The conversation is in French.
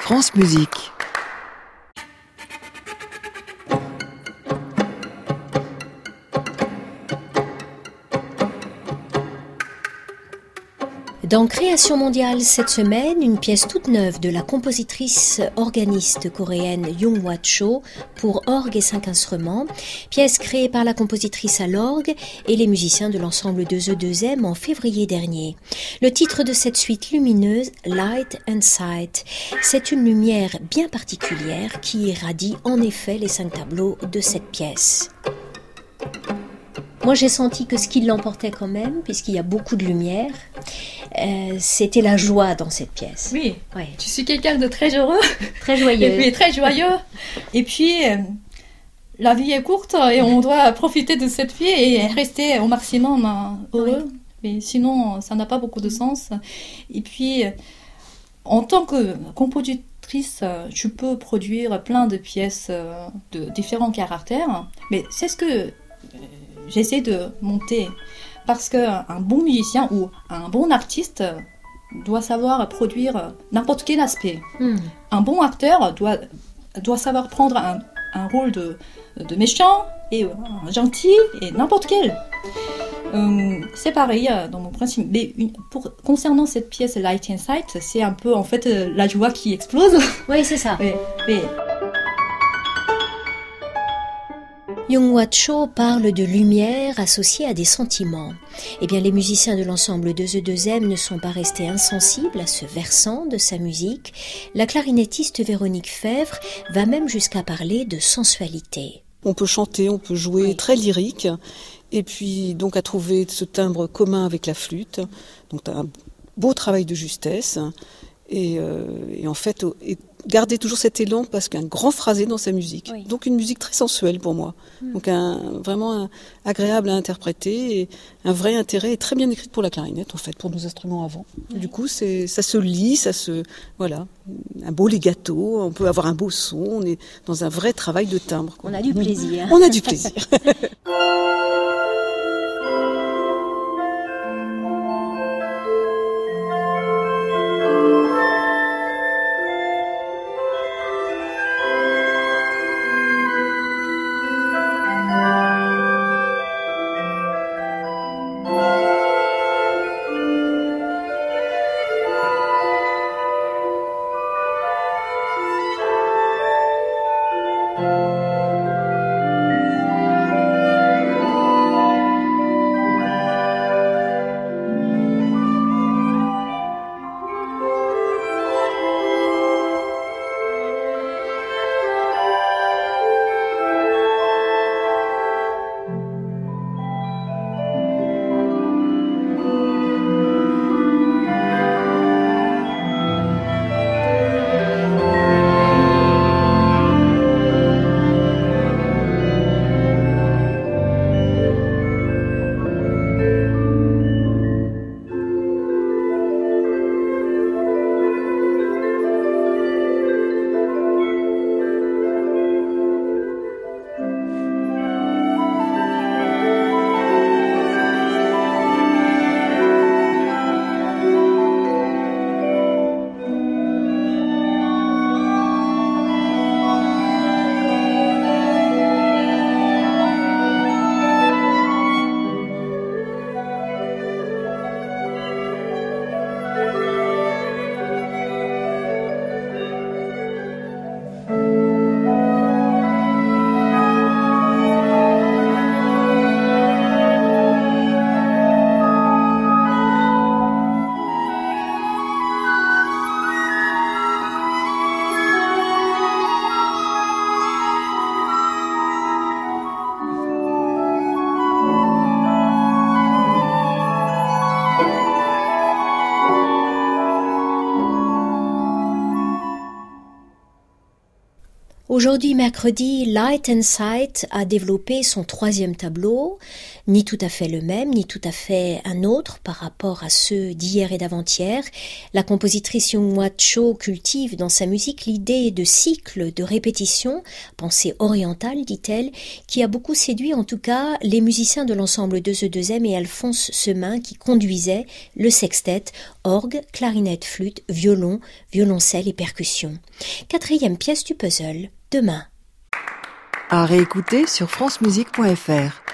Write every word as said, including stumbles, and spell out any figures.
France Musique. Dans Création mondiale cette semaine, une pièce toute neuve de la compositrice organiste coréenne Young-Hwa Cho pour orgue et cinq instruments, pièce créée par la compositrice à l'orgue et les musiciens de l'ensemble de E deux M en février dernier. Le titre de cette suite lumineuse, Light and Sight, c'est une lumière bien particulière qui irradie en effet les cinq tableaux de cette pièce. Moi, j'ai senti que ce qui l'emportait quand même, puisqu'il y a beaucoup de lumière, euh, c'était la joie dans cette pièce. Oui, ouais. Je suis quelqu'un de très heureux. Très joyeux. Et puis très joyeux. Et puis, euh, la vie est courte et on doit profiter de cette vie et rester au maximum euh, heureux. Oui. Et sinon, ça n'a pas beaucoup de sens. Et puis, euh, en tant que compositrice, je peux produire plein de pièces euh, de différents caractères. Mais c'est ce que... Euh, j'essaie de monter parce qu'un bon musicien ou un bon artiste doit savoir produire n'importe quel aspect. Mm. Un bon acteur doit, doit savoir prendre un, un rôle de, de méchant et un gentil et n'importe quel. Euh, c'est pareil dans mon principe. Mais une, pour, concernant cette pièce Light and Sight, c'est un peu en fait la joie qui explose. Oui, c'est ça. Oui, oui. Young-Hwa Cho parle de lumière associée à des sentiments. Eh bien, les musiciens de l'ensemble de E deux M ne sont pas restés insensibles à ce versant de sa musique. La clarinettiste Véronique Fèvre va même jusqu'à parler de sensualité. On peut chanter, on peut jouer oui. très lyrique, et puis donc à trouver ce timbre commun avec la flûte. Donc un beau travail de justesse, et, euh, et en fait... Et garder toujours cet élan parce qu'un grand phrasé dans sa musique. Oui. Donc une musique très sensuelle pour moi. Mmh. Donc un, vraiment un, agréable à interpréter et un vrai intérêt et très bien écrite pour la clarinette en fait, pour nos instruments avant. Oui. Du coup, c'est, ça se lit, ça se... Voilà, un beau legato, on peut avoir un beau son, on est dans un vrai travail de timbre. Quoi. On a du plaisir. On a du plaisir. Aujourd'hui, mercredi, Light and Sight a développé son troisième tableau, ni tout à fait le même, ni tout à fait un autre par rapport à ceux d'hier et d'avant-hier. La compositrice Young-Hwa Cho cultive dans sa musique l'idée de cycle, de répétition, pensée orientale, dit-elle, qui a beaucoup séduit en tout cas les musiciens de l'ensemble de E deux M et Alphonse Semin qui conduisait le sextet orgue, clarinette, flûte, violon, violoncelle et percussions. Quatrième pièce du puzzle, demain. À réécouter sur francemusique point f r.